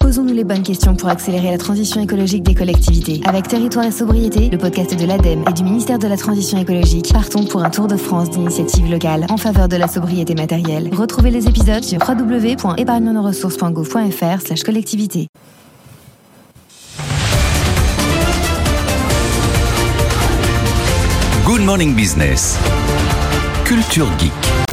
Posons-nous les bonnes questions pour accélérer la transition écologique des collectivités. Avec Territoire et Sobriété, le podcast de l'ADEME et du ministère de la Transition écologique, partons pour un tour de France d'initiatives locales en faveur de la sobriété matérielle. Retrouvez les épisodes sur www.épargnenosressources.gouv.fr/collectivité. Good Morning Business. Culture Geek.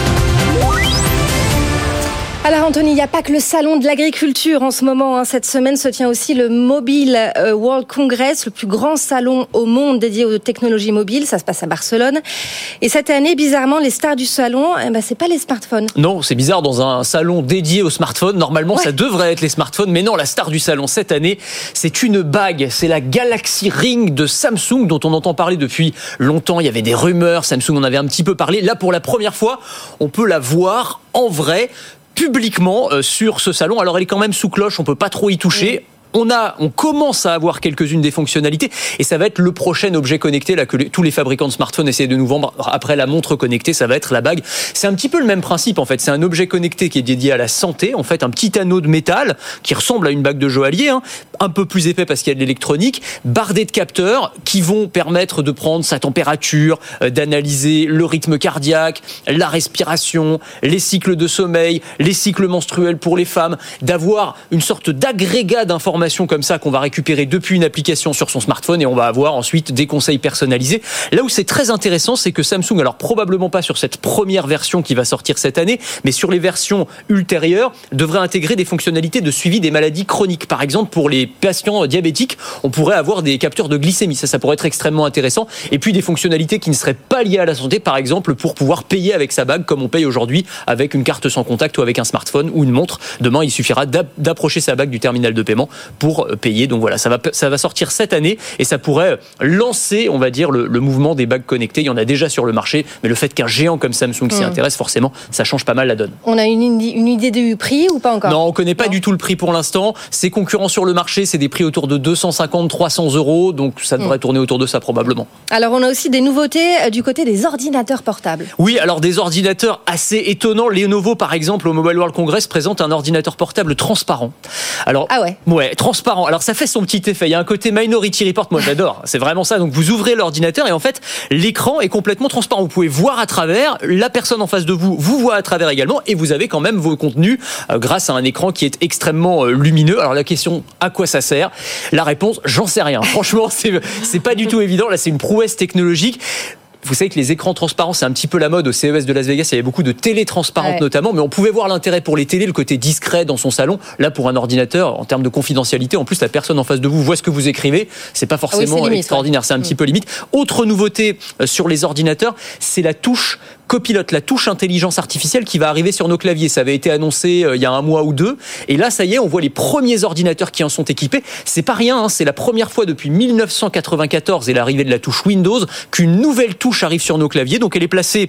Alors Anthony, il n'y a pas que le salon de l'agriculture en ce moment. Cette semaine se tient aussi le Mobile World Congress, le plus grand salon au monde dédié aux technologies mobiles. Ça se passe à Barcelone. Et cette année, bizarrement, les stars du salon, c'est pas les smartphones. Non, c'est bizarre, dans un salon dédié aux smartphones, normalement ça devrait être les smartphones, mais non, la star du salon cette année, c'est une bague. C'est la Galaxy Ring de Samsung, dont on entend parler depuis longtemps. Il y avait des rumeurs, Samsung en avait un petit peu parlé. Là, pour la première fois, on peut la voir en vrai, publiquement sur ce salon. Alors elle est quand même sous cloche, on peut pas trop y toucher. On commence à avoir quelques-unes des fonctionnalités et ça va être le prochain objet connecté là que tous les fabricants de smartphones essaient de nous vendre après la montre connectée, ça va être la bague. C'est un petit peu le même principe en fait, c'est un objet connecté qui est dédié à la santé, en fait un petit anneau de métal qui ressemble à une bague de joaillier, un peu plus épais parce qu'il y a de l'électronique, bardé de capteurs qui vont permettre de prendre sa température, d'analyser le rythme cardiaque, la respiration, les cycles de sommeil, les cycles menstruels pour les femmes, d'avoir une sorte d'agrégat d'informations comme ça qu'on va récupérer depuis une application sur son smartphone et on va avoir ensuite des conseils personnalisés. Là où c'est très intéressant, c'est que Samsung, alors probablement pas sur cette première version qui va sortir cette année, mais sur les versions ultérieures, devrait intégrer des fonctionnalités de suivi des maladies chroniques. Par exemple, pour les patients diabétiques, on pourrait avoir des capteurs de glycémie. Ça pourrait être extrêmement intéressant. Et puis des fonctionnalités qui ne seraient pas liées à la santé, par exemple, pour pouvoir payer avec sa bague comme on paye aujourd'hui avec une carte sans contact ou avec un smartphone ou une montre. Demain, il suffira d'approcher sa bague du terminal de paiement pour payer. Donc voilà, ça va sortir cette année et ça pourrait lancer, on va dire, le mouvement des bagues connectées. Il y en a déjà sur le marché, mais le fait qu'un géant comme Samsung s'y intéresse, forcément, ça change pas mal la donne. On a une idée du prix ou pas encore ? Non, on connaît pas du tout le prix pour l'instant. C'est concurrent sur le marché, c'est des prix autour de 250-300 euros, donc ça devrait tourner autour de ça probablement. Alors on a aussi des nouveautés du côté des ordinateurs portables. Oui, alors des ordinateurs assez étonnants. Lenovo, par exemple, au Mobile World Congress, présente un ordinateur portable transparent. Alors, ouais, transparent. Alors ça fait son petit effet. Il y a un côté Minority Report, moi j'adore. C'est vraiment ça. Donc vous ouvrez l'ordinateur et en fait l'écran est complètement transparent. Vous pouvez voir à travers. La personne en face de vous vous voit à travers également et vous avez quand même vos contenus grâce à un écran qui est extrêmement lumineux. Alors la question, à quoi ça sert ? La réponse, j'en sais rien. Franchement, c'est pas du tout évident. Là, c'est une prouesse technologique. Vous savez que les écrans transparents, c'est un petit peu la mode. Au CES de Las Vegas, il y avait beaucoup de télés transparentes notamment, mais on pouvait voir l'intérêt pour les télés, le côté discret dans son salon. Là, pour un ordinateur, en termes de confidentialité, en plus, la personne en face de vous voit ce que vous écrivez. C'est pas forcément extraordinaire, c'est un petit peu limite. Autre nouveauté sur les ordinateurs, c'est la touche copilote, la touche intelligence artificielle qui va arriver sur nos claviers. Ça avait été annoncé il y a un mois ou deux. Et là, ça y est, on voit les premiers ordinateurs qui en sont équipés. C'est pas rien, c'est la première fois depuis 1994 et l'arrivée de la touche Windows qu'une nouvelle touche arrive sur nos claviers. Donc elle est placée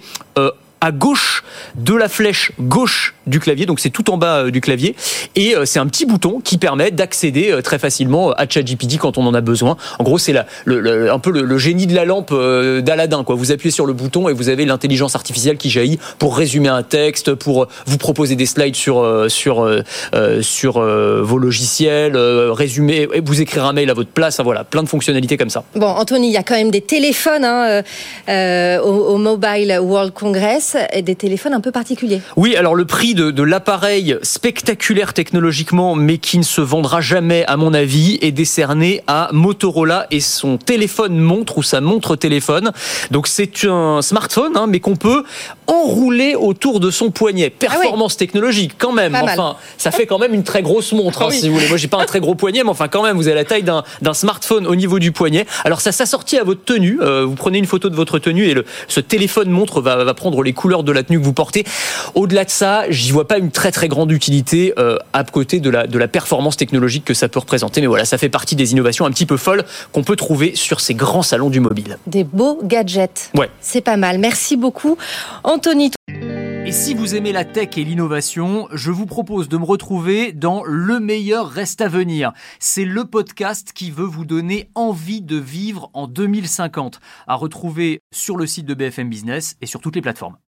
à gauche de la flèche gauche du clavier, donc c'est tout en bas du clavier, et c'est un petit bouton qui permet d'accéder très facilement à ChatGPT quand on en a besoin. En gros, c'est un peu le génie de la lampe d'Aladin, quoi. Vous appuyez sur le bouton et vous avez l'intelligence artificielle qui jaillit pour résumer un texte, pour vous proposer des slides sur vos logiciels, résumer, vous écrire un mail à votre place. Voilà, plein de fonctionnalités comme ça. Bon, Anthony, il y a quand même des téléphones au Mobile World Congress, et des téléphones un peu particuliers. Oui, alors le prix de l'appareil spectaculaire technologiquement, mais qui ne se vendra jamais, à mon avis, est décerné à Motorola et son téléphone montre ou sa montre téléphone. Donc c'est un smartphone, mais qu'on peut enrouler autour de son poignet. Performance technologique, quand même. Enfin, ça fait quand même une très grosse montre, si vous voulez. Moi, j'ai pas un très gros poignet, mais enfin, quand même, vous avez la taille d'un smartphone au niveau du poignet. Alors, ça s'assortit à votre tenue. Vous prenez une photo de votre tenue et ce téléphone montre va prendre les couleurs de la tenue que vous portez. Au-delà de ça, j'y vois pas une très très grande utilité à côté de la performance technologique que ça peut représenter. Mais voilà, ça fait partie des innovations un petit peu folles qu'on peut trouver sur ces grands salons du mobile. Des beaux gadgets. Ouais. C'est pas mal. Merci beaucoup, Anthony. Et si vous aimez la tech et l'innovation, je vous propose de me retrouver dans Le meilleur reste à venir. C'est le podcast qui veut vous donner envie de vivre en 2050. À retrouver sur le site de BFM Business et sur toutes les plateformes.